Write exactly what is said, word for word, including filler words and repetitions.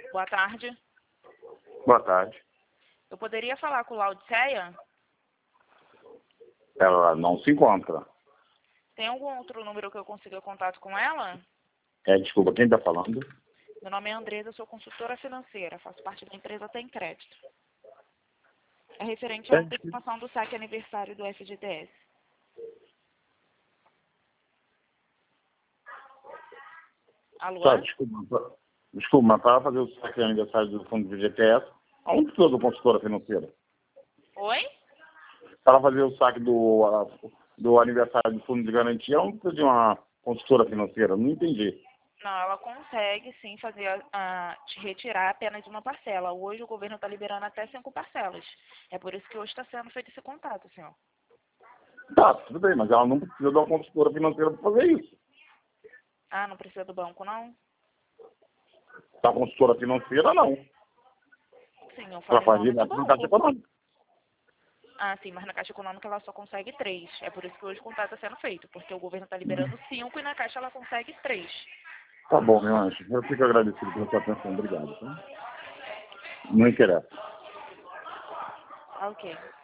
Boa tarde. Boa tarde. Eu poderia falar com Laudiceia? Ela não se encontra. Tem algum outro número que eu consiga contato com ela? É, desculpa, quem está falando? Meu nome é Andresa, sou consultora financeira, faço parte da empresa Tem Crédito. É referente à É. antecipação do saque aniversário do F G T S. Alô? Tá, desculpa, desculpa, mas para fazer o saque de aniversário do fundo do G T S, aonde precisa do consultora financeira? Oi? Para fazer o saque do, uh, do aniversário do fundo de garantia, aonde precisa de uma consultora financeira? Não entendi. Não, ela consegue sim fazer a, a- te retirar apenas uma parcela. Hoje o governo está liberando até cinco parcelas. É por isso que hoje está sendo feito esse contato, senhor. Tá, tudo bem, mas ela não precisa de uma consultora financeira para fazer isso. Ah, não precisa do banco, não? Da consultora financeira, não. Sim, eu Para falo em fazer nome do na na Caixa banco. Econômica. Ah, sim, mas na Caixa Econômica ela só consegue três. É por isso que hoje o contato está sendo feito, porque o governo está liberando cinco e na Caixa ela consegue três. Tá bom, meu anjo. Eu fico agradecido pela sua atenção. Obrigado. Tá? Não interessa. Ah, ok.